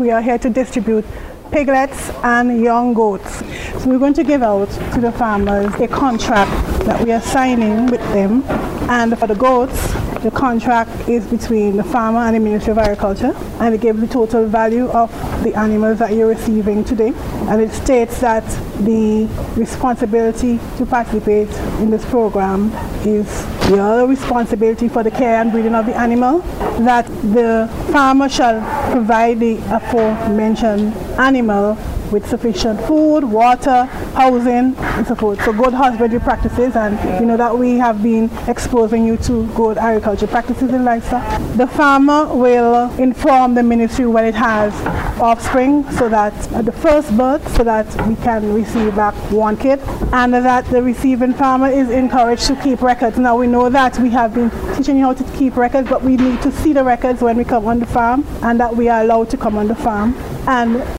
we are here to distribute piglets and young goats. So we're going to give out to the farmers a contract that we are signing with them, and for the goats, the contract is between the farmer and the Ministry of Agriculture, and it gives the total value of the animals that you're receiving today, and it states that the responsibility to participate in this program is your responsibility for the care and breeding of the animal, that the farmer shall provide the aforementioned animal with sufficient food, water, housing, and so forth. So good husbandry practices, and you know that we have been exposing you to good agriculture practices in livestock. The farmer will inform the ministry when it has offspring, so that at the first birth, so that we can receive back one kid, and that the receiving farmer is encouraged to keep records. Now we know that we have been teaching you how to keep records, but we need to see the records when we come on the farm, and that we are allowed to come on the farm. And